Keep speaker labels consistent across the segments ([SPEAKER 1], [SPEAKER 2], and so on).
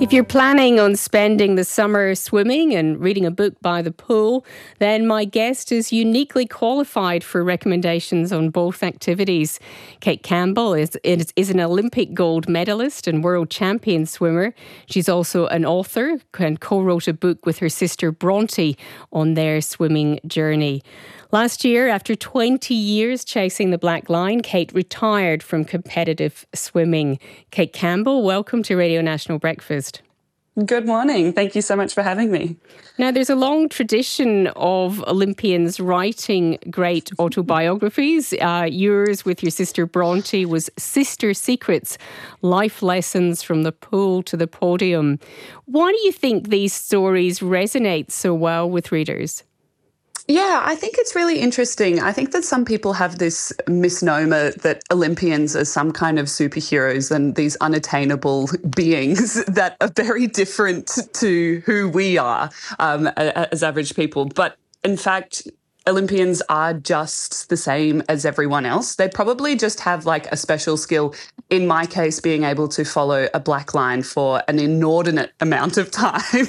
[SPEAKER 1] If you're planning on spending the summer swimming and reading a book by the pool, then my guest is uniquely qualified for recommendations on both activities. Kate Campbell is an Olympic gold medalist and world champion swimmer. She's also an author and co-wrote a book with her sister Bronte on their swimming journey. Last year, after 20 years chasing the black line, Kate retired from competitive swimming. Kate Campbell, welcome to Radio National Breakfast.
[SPEAKER 2] Good morning. Thank you so much for having me.
[SPEAKER 1] Now, there's a long tradition of Olympians writing great autobiographies. Yours with your sister Bronte was Sister Secrets, Life Lessons from the Pool to the Podium. Why do you think these stories resonate so well with readers?
[SPEAKER 2] Yeah, I think it's really interesting. I think that some people have this misnomer that Olympians are some kind of superheroes and these unattainable beings that are very different to who we are as average people. But in fact, Olympians are just the same as everyone else. They probably just have like a special skill, in my case, being able to follow a black line for an inordinate amount of time.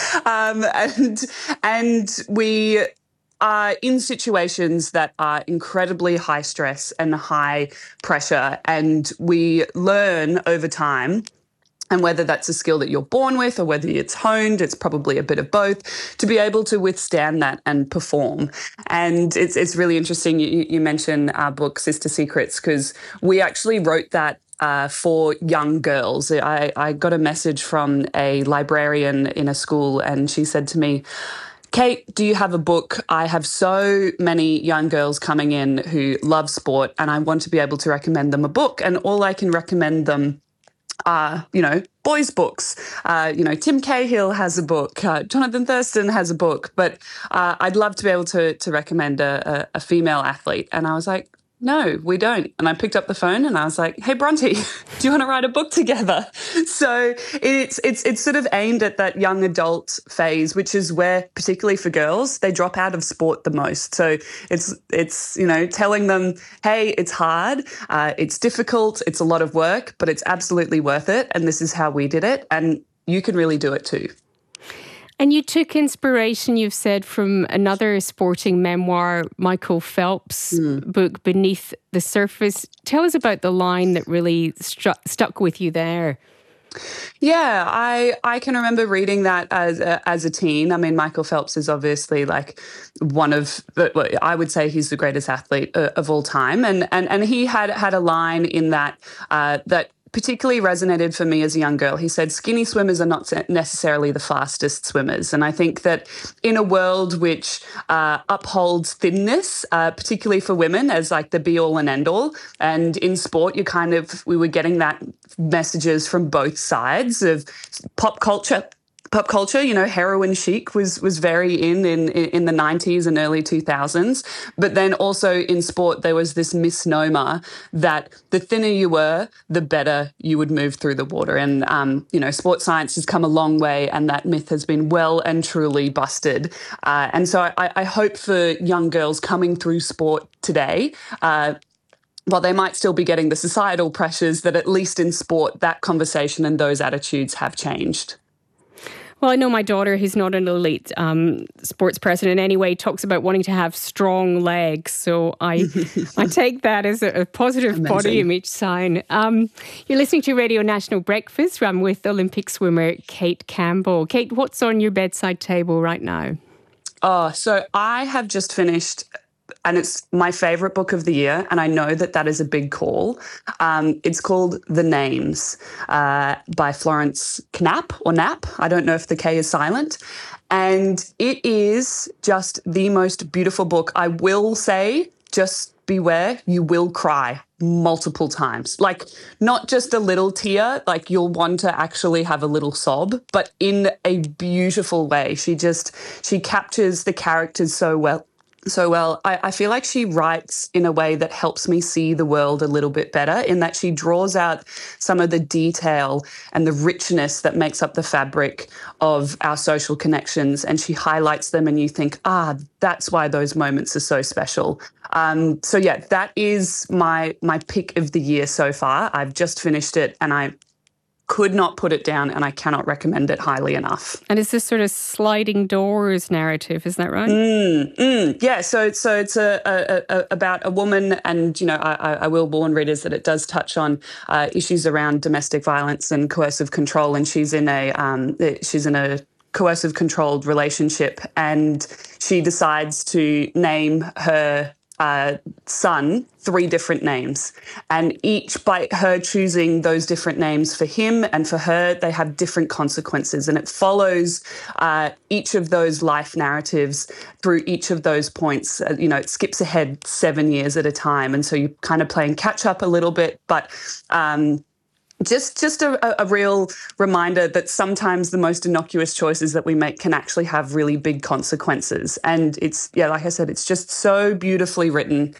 [SPEAKER 2] and we are in situations that are incredibly high stress and high pressure, and we learn over time. And whether that's a skill that you're born with or whether it's honed, it's probably a bit of both, to be able to withstand that and perform. And it's really interesting you mentioned our book, Sister Secrets, because we actually wrote that for young girls. I got a message from a librarian in a school, and she said to me, Kate, do you have a book? I have so many young girls coming in who love sport, and I want to be able to recommend them a book. And all I can recommend them are, boys' books. Tim Cahill has a book. Jonathan Thurston has a book. But I'd love to be able to recommend a female athlete. And I was like, no, we don't. And I picked up the phone and I was like, hey, Bronte, do you want to write a book together? So it's sort of aimed at that young adult phase, which is where, particularly for girls, they drop out of sport the most. So it's telling them, hey, it's hard, it's difficult, it's a lot of work, but it's absolutely worth it. And this is how we did it. And you can really do it too.
[SPEAKER 1] And you took inspiration, you've said, from another sporting memoir, Michael Phelps' book, Beneath the Surface. Tell us about the line that really stuck with you there.
[SPEAKER 2] Yeah, I can remember reading that as a teen. I mean, Michael Phelps is obviously like I would say he's the greatest athlete of all time. And he had a line in that that particularly resonated for me as a young girl. He said, skinny swimmers are not necessarily the fastest swimmers. And I think that in a world which upholds thinness, particularly for women, as like the be-all and end-all, and in sport, we were getting that messages from both sides of pop culture. Heroin chic was very in the 90s and early 2000s. But then also in sport, there was this misnomer that the thinner you were, the better you would move through the water. And, sports science has come a long way, and that myth has been well and truly busted. And so I hope for young girls coming through sport today, while they might still be getting the societal pressures, that at least in sport, that conversation and those attitudes have changed.
[SPEAKER 1] Well, I know my daughter, who's not an elite sports person in any way, talks about wanting to have strong legs. So I take that as a positive Amazing. Body image sign. You're listening to Radio National Breakfast. I'm with Olympic swimmer Kate Campbell. Kate, what's on your bedside table right now?
[SPEAKER 2] Oh, so I have just finished, and it's my favourite book of the year, and I know that is a big call. It's called The Names by Florence Knapp, or Knapp. I don't know if the K is silent. And it is just the most beautiful book. I will say, just beware, you will cry multiple times. Like, not just a little tear, like you'll want to actually have a little sob, but in a beautiful way. She captures the characters so well. I feel like she writes in a way that helps me see the world a little bit better, in that she draws out some of the detail and the richness that makes up the fabric of our social connections, and she highlights them, and you think, that's why those moments are so special. That is my pick of the year so far. I've just finished it, and could not put it down, and I cannot recommend it highly enough.
[SPEAKER 1] And it's this sort of sliding doors narrative, is that right?
[SPEAKER 2] Yeah, so it's about a woman, and I will warn readers that it does touch on issues around domestic violence and coercive control, and she's in a coercive controlled relationship, and she decides to name her son 3 different names, and each by her choosing those different names for him and for her, they have different consequences, and it follows each of those life narratives through each of those points. It skips ahead 7 years at a time, and so you're kind of playing catch up a little bit, but just a real reminder that sometimes the most innocuous choices that we make can actually have really big consequences. And it's, like I said, it's just so beautifully written,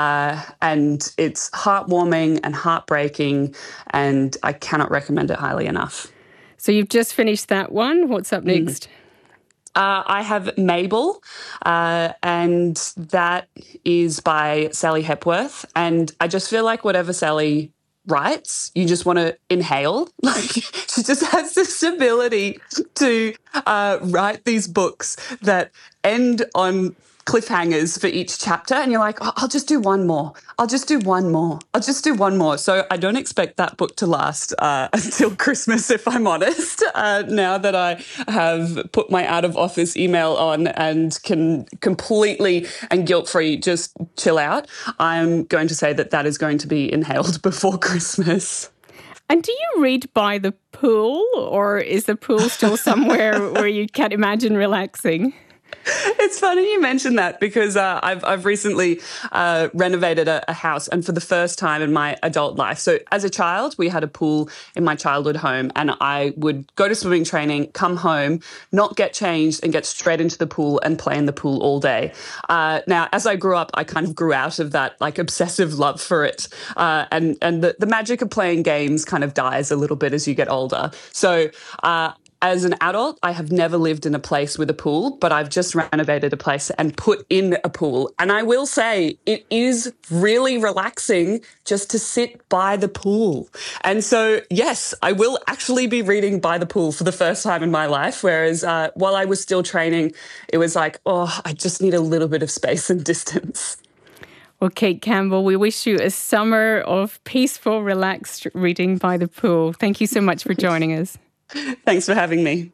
[SPEAKER 2] and it's heartwarming and heartbreaking, and I cannot recommend it highly enough.
[SPEAKER 1] So you've just finished that one. What's up next?
[SPEAKER 2] I have Mabel, and that is by Sally Hepworth. And I just feel like whatever Sally writes, you just want to inhale. Like, she just has this ability to write these books that end on cliffhangers for each chapter, and you're like, I'll just do one more. I'll just do one more. I'll just do one more. So I don't expect that book to last until Christmas, if I'm honest, now that I have put my out of office email on and can completely and guilt-free just chill out. I'm going to say that is going to be inhaled before Christmas.
[SPEAKER 1] And do you read by the pool, or is the pool still somewhere where you can't imagine relaxing?
[SPEAKER 2] It's funny you mentioned that, because I've recently renovated a house, and for the first time in my adult life. So as a child, we had a pool in my childhood home, and I would go to swimming training, come home, not get changed, and get straight into the pool and play in the pool all day. Now, as I grew up, I kind of grew out of that like obsessive love for it, and the magic of playing games kind of dies a little bit as you get older. So as an adult, I have never lived in a place with a pool, but I've just renovated a place and put in a pool. And I will say it is really relaxing just to sit by the pool. And so, yes, I will actually be reading by the pool for the first time in my life, whereas while I was still training, it was like, I just need a little bit of space and distance.
[SPEAKER 1] Well, Kate Campbell, we wish you a summer of peaceful, relaxed reading by the pool. Thank you so much for joining us.
[SPEAKER 2] Thanks for having me.